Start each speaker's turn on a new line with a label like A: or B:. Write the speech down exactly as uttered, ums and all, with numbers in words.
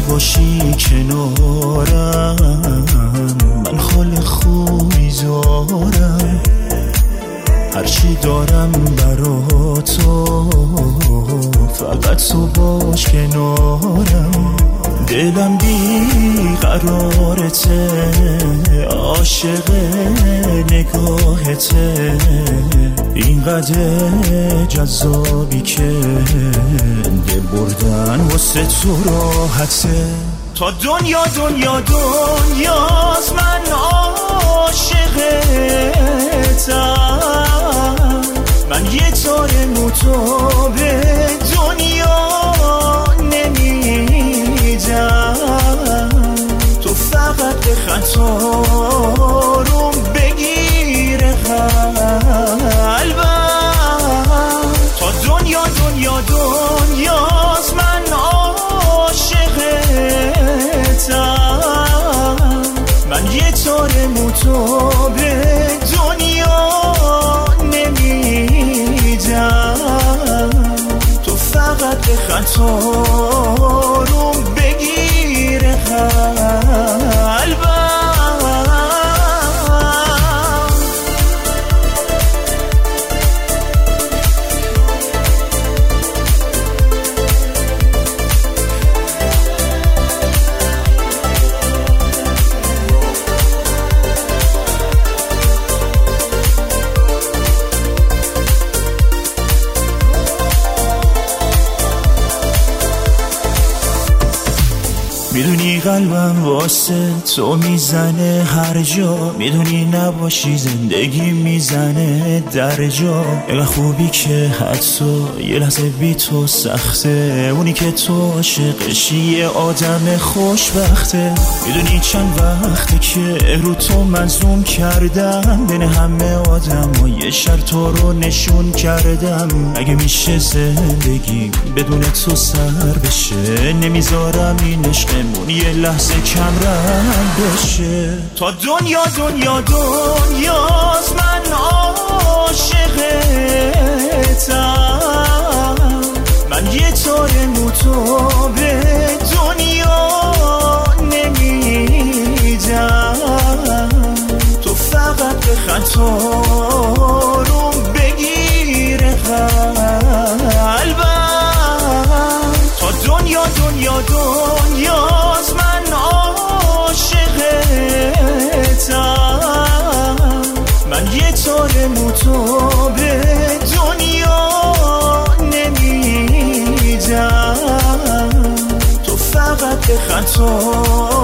A: نباشی کنارم من حال خوبی دارم، هرچی دارم برا تو فقط تو باش کنارم. دلم بی قرارته، عاشق نگاهته، اینقدر جذابی که دل بردن واسه تو راحته. تا دنیا دنیا دنیاست من عاشقتم، من یه تار موتو به دنیا نمیدم، تو فقط به خطارم بگیر قلبم. تا دنیا دنیا دنیاست من عاشقتم، من یه تار موتو به دنیا نمیدم، تو فقط به خطارم بگیر قلبم. میدونی قلبم واسه تو میزنه هر جا، میدونی نباشی زندگی میزنه در جا. اینقدر خوبی که حتی یه لحظه بی تو سخته، اونی که تو عاشقشی یه آدم خوشبخته. میدونی چند وقته که رو تو منظوم کردم، بین همه آدم و یه شرط رو نشون کردم. اگه میشه زندگی بدون تو سر بشه، نمیذارم این عشقمون یه لحظه کم رنگ بشه. تا دنیا دنیا دنیاست من عاشقتم، من یه تار موتو به دنیا نمیدم، تو فقط به خطارم بگیر قلبم. تا دنیا دنیا دنیاست من عاشقتم، من یه تار موتو به دنیا نمیدم، تو فقط به خطا